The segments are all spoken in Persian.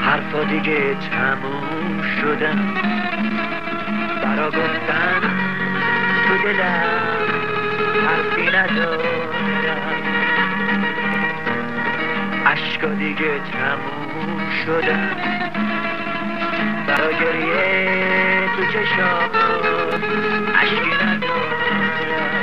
حرفا دیگه تموم شدن، برا گفتن تو دلم حرفی ندارم. عشقا دیگه تموم شدن، برا گریه تو چشات عشقی ندارم.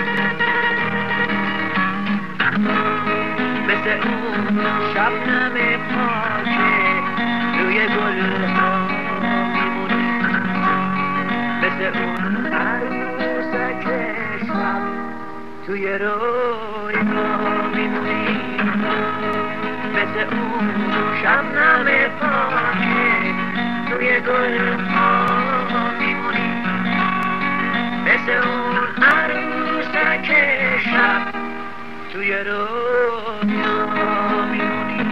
مثل اون شبنم پاکه روی گلها میمونی، مثل اون عروسک شب توی رویا میمونی، مثل اون شبنم پاکه روی گلها میمونی، مثل اون عروسک شب توی رویا میمونی.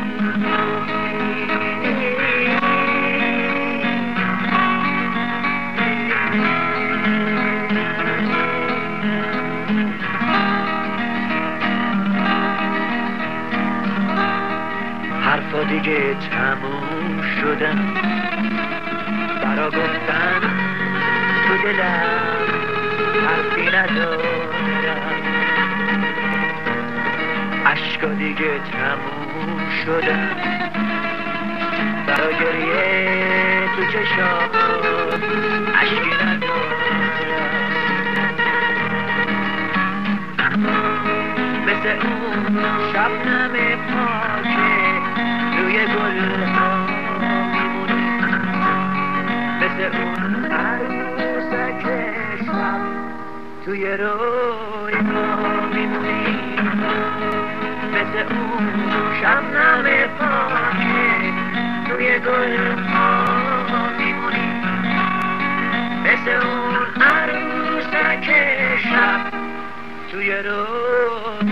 حرفا دیگه تموم شدن، برا گفتن تو دلم حرفی ندارم. عشقا دیگه تموم شدن، برا گریه تو چشات عشقی ندارم. مثل اون شبنم پاکه روی گلها میمونی، مثل اون عروسک شب توی رویا میمونی، مثل اون شبنم پاکه روی گلها میمونی، مثل اون عروسک شب توی رویا.